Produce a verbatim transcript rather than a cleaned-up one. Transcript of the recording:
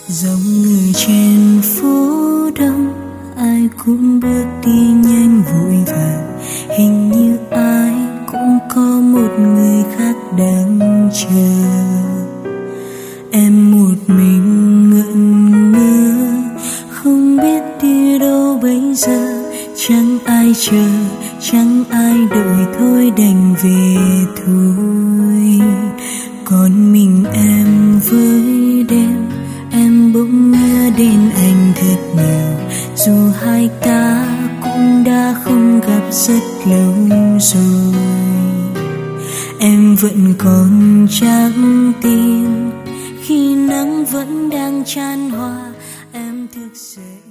Dòng người trên phố đông, ai cũng bước đi nhanh vội vàng, hình như ai cũng có một người khác đang chờ. Em một mình ngẩn ngơ, không biết đi đâu bây giờ. Chẳng ai chờ, chẳng ai đợi, thôi đành về thôi. Còn mình em với đêm, em bỗng nhớ đến anh thật nhiều. Dù hai ta cũng đã không gặp rất lâu rồi, em vẫn còn chẳng tin khi nắng vẫn đang chan hòa. Em thức dậy